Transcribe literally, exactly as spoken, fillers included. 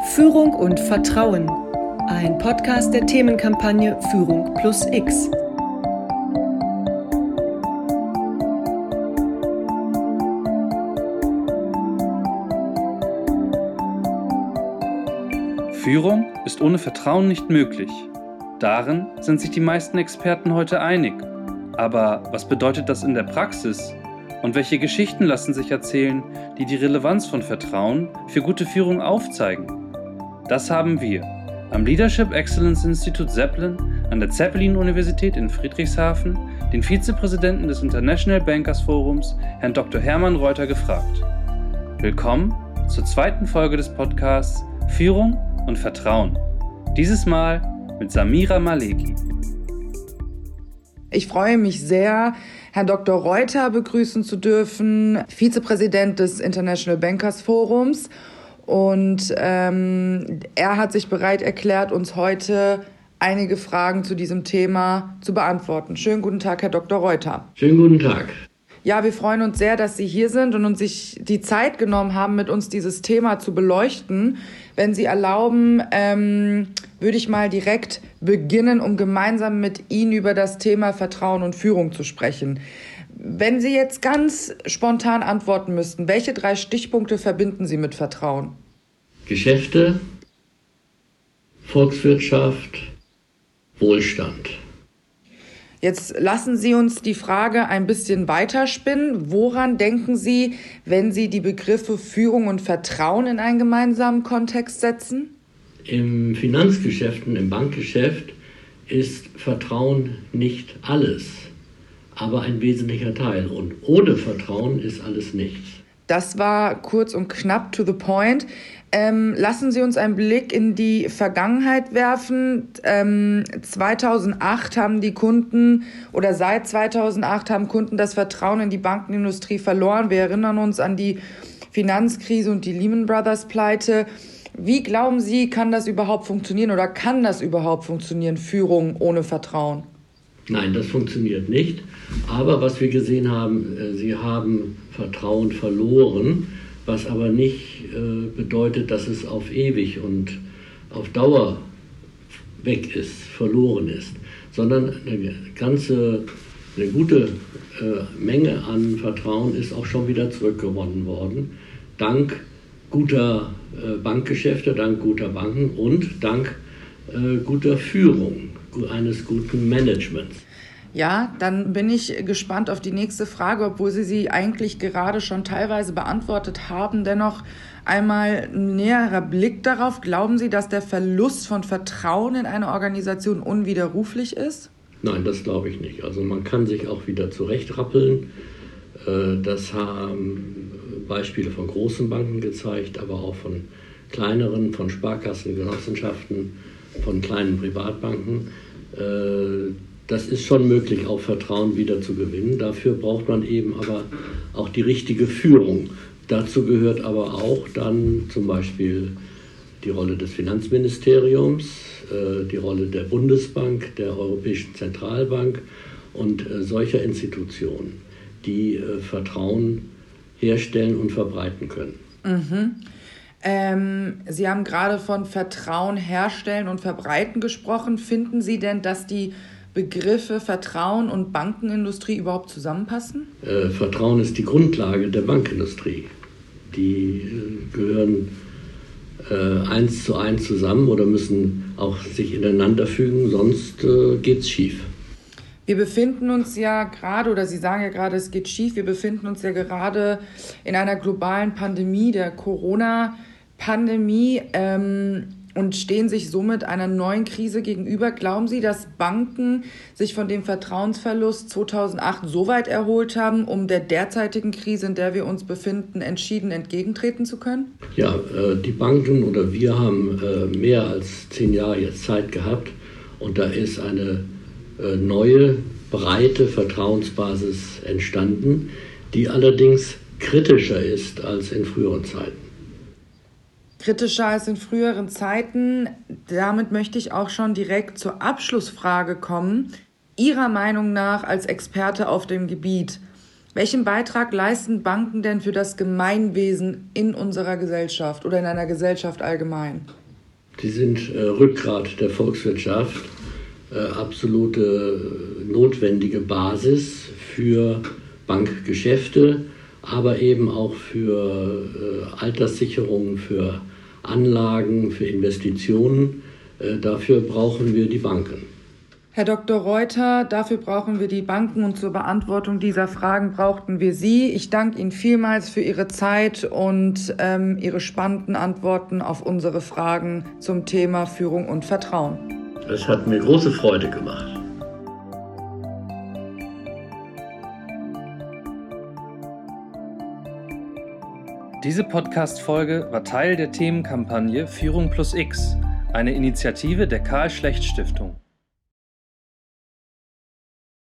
Führung und Vertrauen, ein Podcast der Themenkampagne Führung plus X. Führung ist ohne Vertrauen nicht möglich. Darin sind sich die meisten Experten heute einig. Aber was bedeutet das in der Praxis? Und welche Geschichten lassen sich erzählen, die die Relevanz von Vertrauen für gute Führung aufzeigen? Das haben wir am Leadership Excellence Institute Zeppelin an der Zeppelin-Universität in Friedrichshafen den Vizepräsidenten des International Bankers Forums, Herrn Doktor Hermann Reuter, gefragt. Willkommen zur zweiten Folge des Podcasts Führung und Vertrauen. Dieses Mal mit Samira Maleki. Ich freue mich sehr, Herrn Doktor Reuter begrüßen zu dürfen, Vizepräsident des International Bankers Forums. Und ähm, er hat sich bereit erklärt, uns heute einige Fragen zu diesem Thema zu beantworten. Schönen guten Tag, Herr Doktor Reuter. Schönen guten Tag. Ja, wir freuen uns sehr, dass Sie hier sind und uns sich die Zeit genommen haben, mit uns dieses Thema zu beleuchten. Wenn Sie erlauben, ähm, würde ich mal direkt beginnen, um gemeinsam mit Ihnen über das Thema Vertrauen und Führung zu sprechen. Wenn Sie jetzt ganz spontan antworten müssten, welche drei Stichpunkte verbinden Sie mit Vertrauen? Geschäfte, Volkswirtschaft, Wohlstand. Jetzt lassen Sie uns die Frage ein bisschen weiterspinnen. Woran denken Sie, wenn Sie die Begriffe Führung und Vertrauen in einen gemeinsamen Kontext setzen? Im Finanzgeschäft und im Bankgeschäft ist Vertrauen nicht alles, aber ein wesentlicher Teil. Und ohne Vertrauen ist alles nichts. Das war kurz und knapp to the point. Ähm, lassen Sie uns einen Blick in die Vergangenheit werfen. Ähm, zweitausendacht haben die Kunden oder seit zweitausendacht haben Kunden das Vertrauen in die Bankenindustrie verloren. Wir erinnern uns an die Finanzkrise und die Lehman Brothers Pleite. Wie glauben Sie, kann das überhaupt funktionieren oder kann das überhaupt funktionieren, Führung ohne Vertrauen? Nein, das funktioniert nicht. Aber was wir gesehen haben, Sie haben Vertrauen verloren, was aber nicht äh, bedeutet, dass es auf ewig und auf Dauer weg ist, verloren ist, sondern eine ganze, eine gute äh, Menge an Vertrauen ist auch schon wieder zurückgewonnen worden, dank guter äh, Bankgeschäfte, dank guter Banken und dank äh, guter Führung, eines guten Managements. Ja, dann bin ich gespannt auf die nächste Frage, obwohl Sie sie eigentlich gerade schon teilweise beantwortet haben. Dennoch einmal ein näherer Blick darauf. Glauben Sie, dass der Verlust von Vertrauen in eine Organisation unwiderruflich ist? Nein, das glaube ich nicht. Also man kann sich auch wieder zurechtrappeln. Das haben Beispiele von großen Banken gezeigt, aber auch von kleineren, von Sparkassen, Genossenschaften, von kleinen Privatbanken. Das ist schon möglich, auch Vertrauen wieder zu gewinnen. Dafür braucht man eben aber auch die richtige Führung. Dazu gehört aber auch dann zum Beispiel die Rolle des Finanzministeriums, die Rolle der Bundesbank, der Europäischen Zentralbank und solcher Institutionen, die Vertrauen herstellen und verbreiten können. Mhm. Ähm, Sie haben gerade von Vertrauen herstellen und verbreiten gesprochen. Finden Sie denn, dass die Begriffe Vertrauen und Bankenindustrie überhaupt zusammenpassen? Äh, Vertrauen ist die Grundlage der Bankindustrie. Die äh, gehören äh, eins zu eins zusammen oder müssen auch sich ineinander fügen, sonst äh, geht's schief. Wir befinden uns ja gerade, oder Sie sagen ja gerade, es geht schief, wir befinden uns ja gerade in einer globalen Pandemie, der Corona-Pandemie, ähm, und stehen sich somit einer neuen Krise gegenüber. Glauben Sie, dass Banken sich von dem Vertrauensverlust zweitausendacht so weit erholt haben, um der derzeitigen Krise, in der wir uns befinden, entschieden entgegentreten zu können? Ja, äh, die Banken oder wir haben äh, mehr als zehn Jahre jetzt Zeit gehabt und da ist eine äh, neue, breite Vertrauensbasis entstanden, die allerdings kritischer ist als in früheren Zeiten. Kritischer als in früheren Zeiten. Damit möchte ich auch schon direkt zur Abschlussfrage kommen. Ihrer Meinung nach als Experte auf dem Gebiet, welchen Beitrag leisten Banken denn für das Gemeinwesen in unserer Gesellschaft oder in einer Gesellschaft allgemein? Die sind äh, Rückgrat der Volkswirtschaft, äh, absolute äh, notwendige Basis für Bankgeschäfte, aber eben auch für äh, Alterssicherung, für Anlagen, für Investitionen. Äh, dafür brauchen wir die Banken. Herr Doktor Reuter, dafür brauchen wir die Banken und zur Beantwortung dieser Fragen brauchten wir Sie. Ich danke Ihnen vielmals für Ihre Zeit und ähm, Ihre spannenden Antworten auf unsere Fragen zum Thema Führung und Vertrauen. Es hat mir große Freude gemacht. Diese Podcast-Folge war Teil der Themenkampagne Führung plus X, eine Initiative der Karl-Schlecht-Stiftung.